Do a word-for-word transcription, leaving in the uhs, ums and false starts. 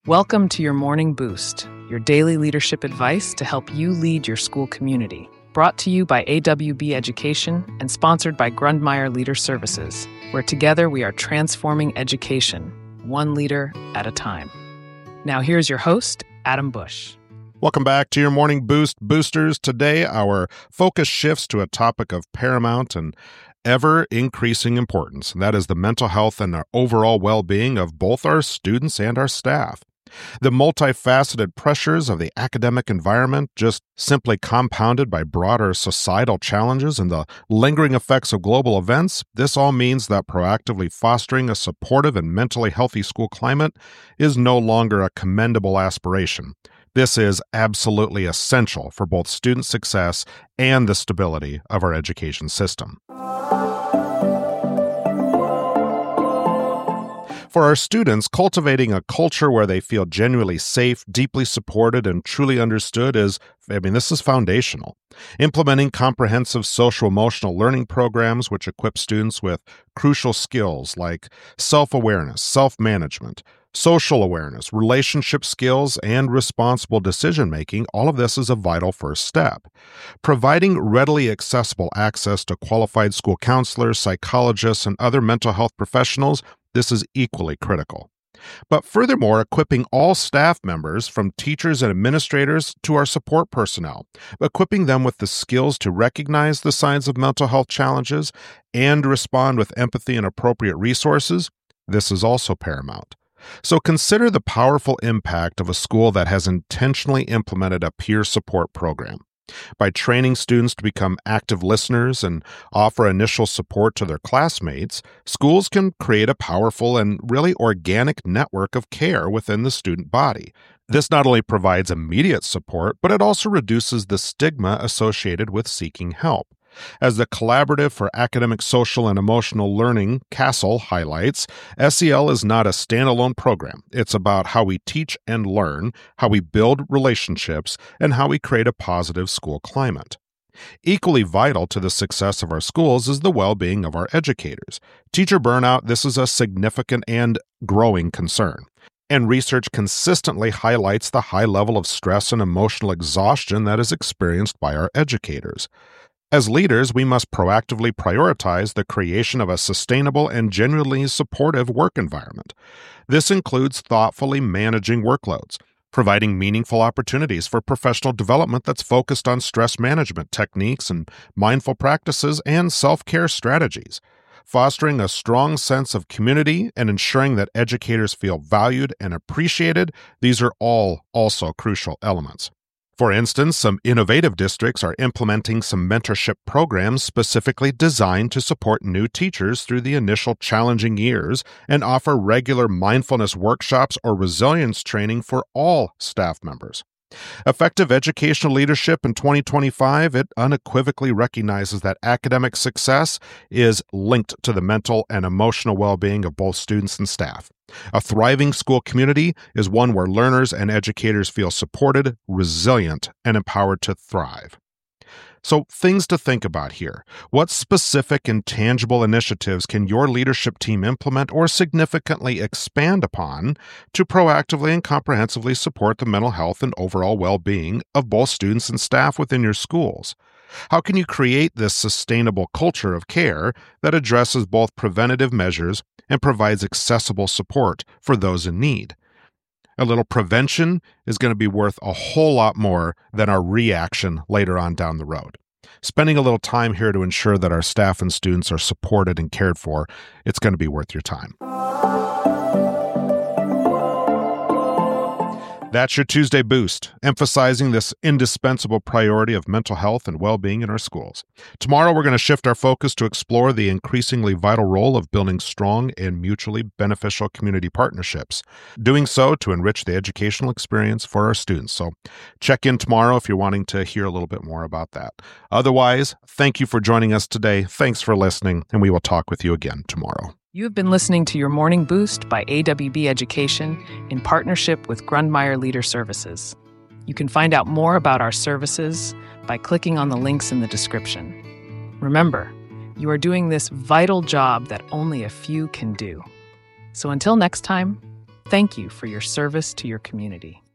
Welcome to your Morning Boost, your daily leadership advice to help you lead your school community. Brought to you by A W B Education and sponsored by Grundmeyer Leader Services, where together we are transforming education, one leader at a time. Now here's your host, Adam Bush. Welcome back to your Morning Boost Boosters. Today, our focus shifts to a topic of paramount and ever-increasing importance, and that is the mental health and the overall well-being of both our students and our staff. The multifaceted pressures of the academic environment, just simply compounded by broader societal challenges and the lingering effects of global events, this all means that proactively fostering a supportive and mentally healthy school climate is no longer a commendable aspiration. This is absolutely essential for both student success and the stability of our education system. For our students, cultivating a culture where they feel genuinely safe, deeply supported, and truly understood is, I mean, this is foundational. Implementing comprehensive social-emotional learning programs which equip students with crucial skills like self-awareness, self-management, social awareness, relationship skills, and responsible decision-making, all of this is a vital first step. Providing readily accessible access to qualified school counselors, psychologists, and other mental health professionals, this is equally critical. But furthermore, equipping all staff members, from teachers and administrators to our support personnel, equipping them with the skills to recognize the signs of mental health challenges and respond with empathy and appropriate resources, this is also paramount. So consider the powerful impact of a school that has intentionally implemented a peer support program. By training students to become active listeners and offer initial support to their classmates, schools can create a powerful and really organic network of care within the student body. This not only provides immediate support, but it also reduces the stigma associated with seeking help. As the Collaborative for Academic, Social, and Emotional Learning, CASEL, highlights, S E L is not a standalone program. It's about how we teach and learn, how we build relationships, and how we create a positive school climate. Equally vital to the success of our schools is the well-being of our educators. Teacher burnout, this is a significant and growing concern. And research consistently highlights the high level of stress and emotional exhaustion that is experienced by our educators. As leaders, we must proactively prioritize the creation of a sustainable and genuinely supportive work environment. This includes thoughtfully managing workloads, providing meaningful opportunities for professional development that's focused on stress management techniques and mindful practices and self-care strategies, fostering a strong sense of community and ensuring that educators feel valued and appreciated. These are all also crucial elements. For instance, some innovative districts are implementing some mentorship programs specifically designed to support new teachers through the initial challenging years and offer regular mindfulness workshops or resilience training for all staff members. Effective educational leadership in twenty twenty-five, it unequivocally recognizes that academic success is linked to the mental and emotional well-being of both students and staff. A thriving school community is one where learners and educators feel supported, resilient, and empowered to thrive. So, things to think about here. What specific and tangible initiatives can your leadership team implement or significantly expand upon to proactively and comprehensively support the mental health and overall well-being of both students and staff within your schools? How can you create this sustainable culture of care that addresses both preventative measures and provides accessible support for those in need? A little prevention is going to be worth a whole lot more than our reaction later on down the road. Spending a little time here to ensure that our staff and students are supported and cared for, it's going to be worth your time. That's your Tuesday Boost, emphasizing this indispensable priority of mental health and well-being in our schools. Tomorrow, we're going to shift our focus to explore the increasingly vital role of building strong and mutually beneficial community partnerships, doing so to enrich the educational experience for our students. So check in tomorrow if you're wanting to hear a little bit more about that. Otherwise, thank you for joining us today. Thanks for listening, and we will talk with you again tomorrow. You have been listening to your Morning Boost by A W B Education in partnership with Grundmeyer Leader Services. You can find out more about our services by clicking on the links in the description. Remember, you are doing this vital job that only a few can do. So until next time, Thank you for your service to your community.